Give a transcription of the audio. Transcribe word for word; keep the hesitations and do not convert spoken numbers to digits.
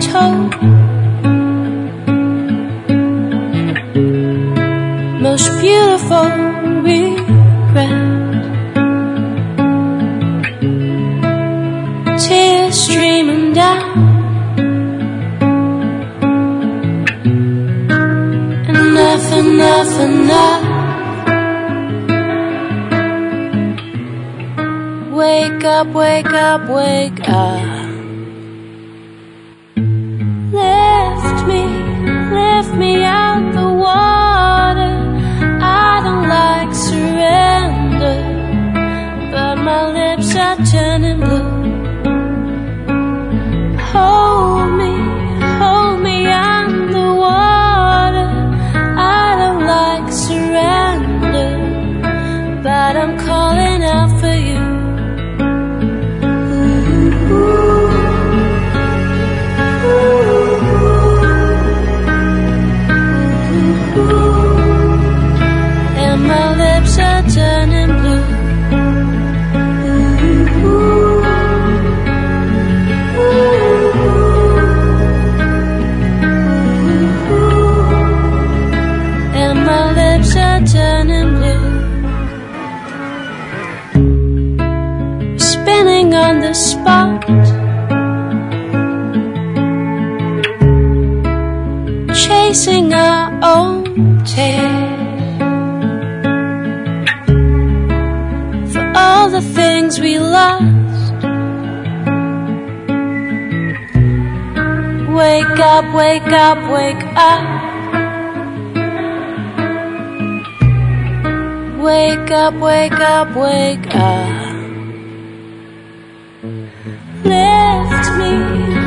told. Most beautiful regret. Tears streaming down, enough, enough, enough. Wake up, wake up, wake up. Lift me, lift me out the water. I don't like surrender, but my lips are turning blue. Hold me, hold me on the water. I don't like surrender, but I'm calling out for you. And my lips are turning blue. And my lips are turning blue. Spinning on the spot, chasing our own tail. For all the things we lost. Wake up, wake up, wake up. Wake up, wake up, wake up. Lift me,